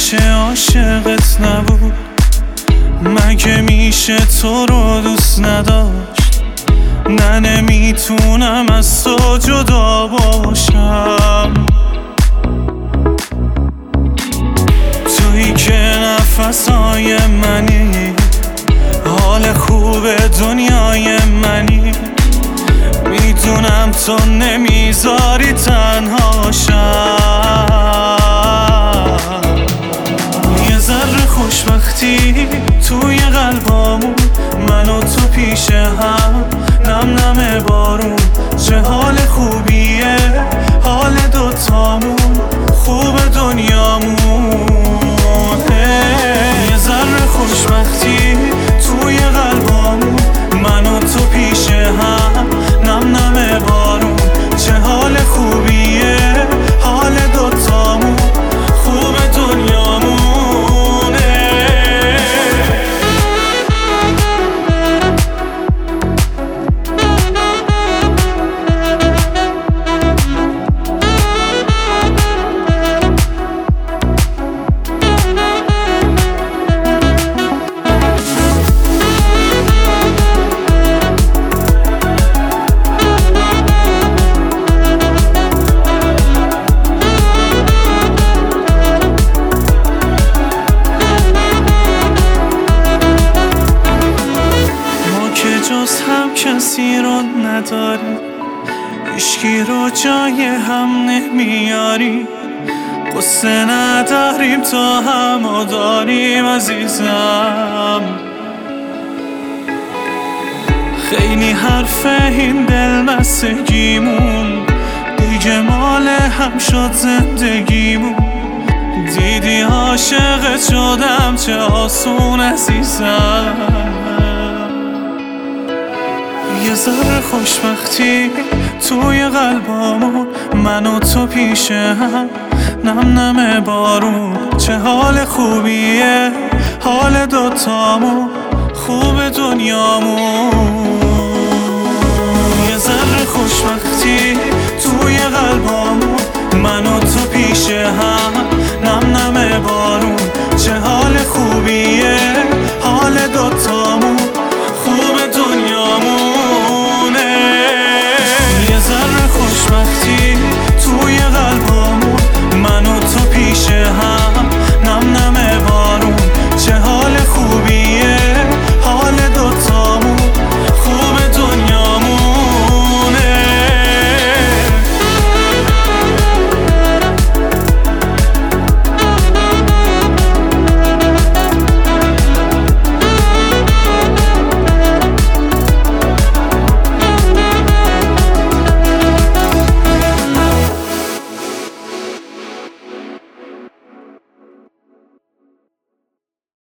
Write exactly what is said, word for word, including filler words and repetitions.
میشه عاشقت نبود؟ مگه میشه تو رو دوست نداشت؟ نه نمیتونم از تو جدا باشم، تویی که نفسای منی، حال خوب دنیای منی. میدونم تو نمیذاری تنها شم، یه ذره خوشبختی توی قلبامون، من و تو پیش هم، نم نم بارون. چه حال خوبیه حال دوتامون، خوب دنیامون. یه ذره خوشبختی توی قلبامون، من و تو پیش هم، نم نم بارون. چه حال خوبیه حال دوتامون، خوب دنیامون. جز هم کسی رو نداری، عشقی رو جای هم نمیاری. قصه نداریم تا همو داریم عزیزم. خیلی حرفه این دلبستگیمون، دیگه مال هم شد زندگیمون. دیدی عاشقت شدم چه آسون عزیزم. یه ذره خوشبختی توی قلبامون، من و تو پیش هم، نم نم بارون. چه حال خوبیه حال دوتامون، خوب دنیامون. یه ذره خوشبختی توی قلبامون، من و تو پیش هم.